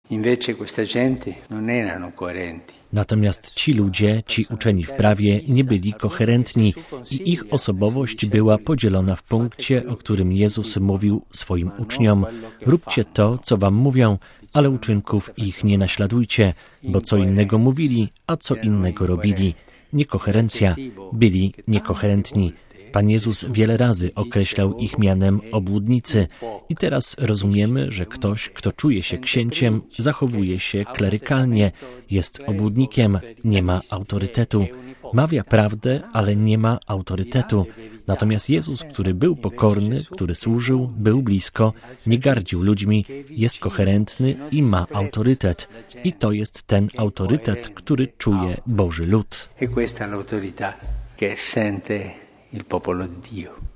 Invece questa gente non erano coerenti. Natomiast ci ludzie, ci uczeni w prawie, nie byli koherentni i ich osobowość była podzielona w punkcie, o którym Jezus mówił swoim uczniom: róbcie to, co wam mówią, ale uczynków ich nie naśladujcie, bo co innego mówili, a co innego robili. Niekoherencja, byli niekoherentni. Pan Jezus wiele razy określał ich mianem obłudnicy i teraz rozumiemy, że ktoś, kto czuje się księciem, zachowuje się klerykalnie, jest obłudnikiem, nie ma autorytetu. Mawia prawdę, ale nie ma autorytetu. Natomiast Jezus, który był pokorny, który służył, był blisko, nie gardził ludźmi, jest koherentny i ma autorytet. I to jest ten autorytet, który czuje Boży lud. E questa è l'autorità che sente il popolo di Dio.